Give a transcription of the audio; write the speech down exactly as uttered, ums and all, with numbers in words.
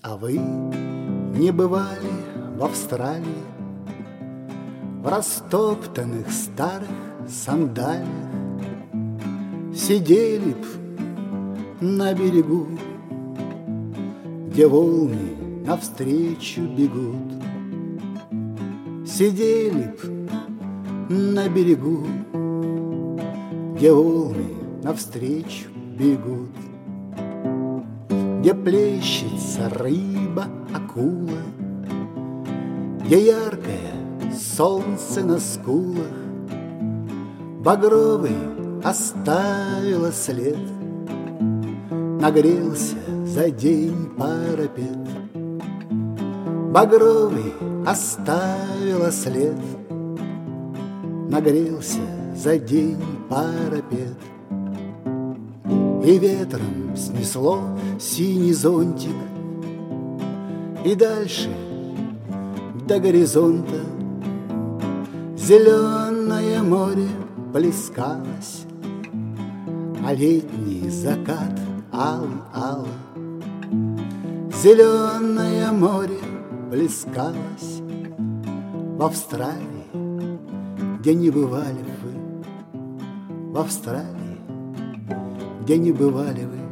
А вы не бывали в Австралии, в растоптанных старых сандалиях? Сидели б на берегу, где волны навстречу бегут. Сидели б на берегу, где волны навстречу бегут. Где плещется рыба, акула, где яркое солнце на скулах багровый оставило след. Нагрелся за день парапет, багровый оставило след. Нагрелся за день парапет. И ветром снесло синий зонтик, и дальше до горизонта зеленое море плескалось, а летний закат алый-алый. Зеленое море плескалось в Австралии, где не бывали вы, в Австралии, где не бывали вы.